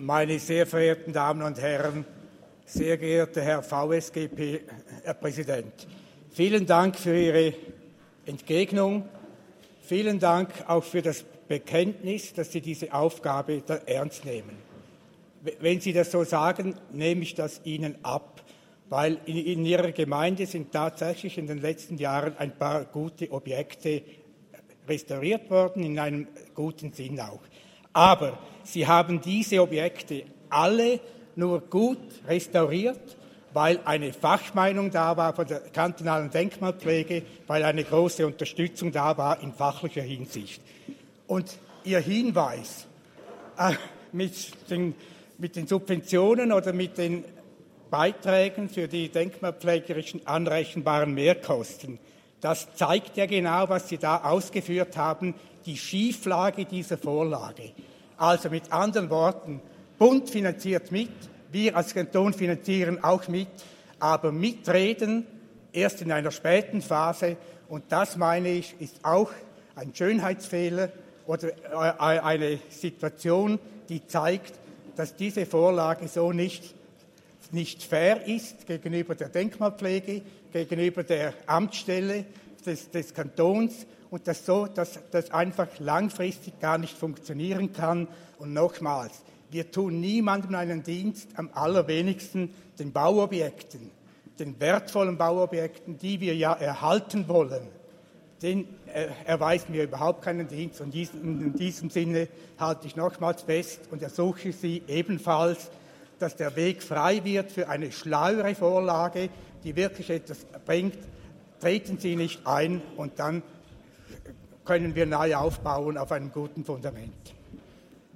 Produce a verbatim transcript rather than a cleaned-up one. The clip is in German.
Meine sehr verehrten Damen und Herren, sehr geehrter Herr V S G P-Präsident, vielen Dank für Ihre Entgegnung, vielen Dank auch für das Bekenntnis, dass Sie diese Aufgabe ernst nehmen. Wenn Sie das so sagen, nehme ich das Ihnen ab, weil in, in Ihrer Gemeinde sind tatsächlich in den letzten Jahren ein paar gute Objekte restauriert worden, in einem guten Sinn auch. Aber Sie haben diese Objekte alle nur gut restauriert, weil eine Fachmeinung da war von der kantonalen Denkmalpflege, weil eine große Unterstützung da war in fachlicher Hinsicht. Und Ihr Hinweis äh, mit, den, mit den Subventionen oder mit den Beiträgen für die denkmalpflegerischen anrechenbaren Mehrkosten, das zeigt ja genau, was Sie da ausgeführt haben, die Schieflage dieser Vorlage. Also mit anderen Worten, Bund finanziert mit, wir als Kanton finanzieren auch mit, aber mitreden erst in einer späten Phase. Und das, meine ich, ist auch ein Schönheitsfehler oder eine Situation, die zeigt, dass diese Vorlage so nicht, nicht fair ist gegenüber der Denkmalpflege, gegenüber der Amtsstelle des, des Kantons und dass so, dass das einfach langfristig gar nicht funktionieren kann. Und nochmals, wir tun niemandem einen Dienst, am allerwenigsten den Bauobjekten, den wertvollen Bauobjekten, die wir ja erhalten wollen. Den äh, erweisen wir überhaupt keinen Dienst. Und diesen, in diesem Sinne halte ich nochmals fest und ersuche Sie ebenfalls, dass der Weg frei wird für eine schlauere Vorlage, die wirklich etwas bringt. Treten Sie nicht ein und dann können wir neu aufbauen auf einem guten Fundament.